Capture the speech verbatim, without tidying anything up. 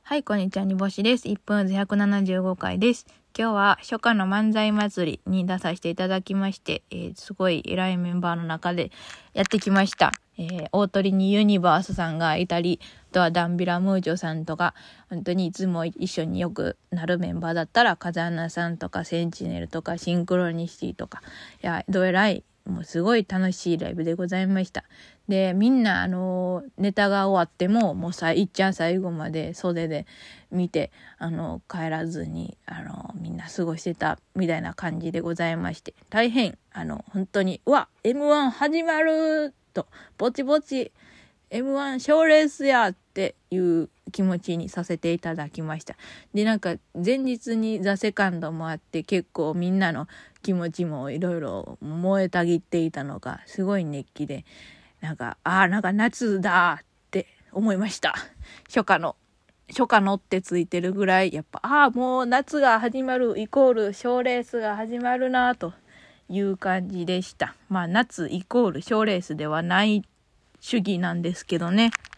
はい、こんにちは、にぼしです。いっぷんずひゃくななじゅうごかいです。今日は初夏の漫才祭りに出させていただきまして、えー、すごい偉いメンバーの中でやってきました。えー、大鳥にユニバースさんがいたり、あとはダンビラムーチョさんとか、本当にいつも一緒によくなるメンバーだったら、風穴さんとかセンチネルとかシンクロニシティとか、いや、どえらい、もうすごい楽しいライブでございました。で、みんな、あの、ネタが終わっても、もうさ、いっちゃん最後まで袖で見て、あの、帰らずに、あの、みんな過ごしてた、みたいな感じでございまして、大変、あの、本当に、うわ、エムワン 始まると、ぼちぼち、エムワン 賞レースやっていう気持ちにさせていただきました。で、なんか前日にザ・セカンドもあって結構みんなの気持ちもいろいろ燃えたぎっていたのがすごい熱気で、なんか、ああ、なんか夏だって思いました。初夏の。初夏のってついてるぐらい、やっぱ、ああ、もう夏が始まるイコール賞レースが始まるなという感じでした。まあ夏イコール賞レースではない主義なんですけどね。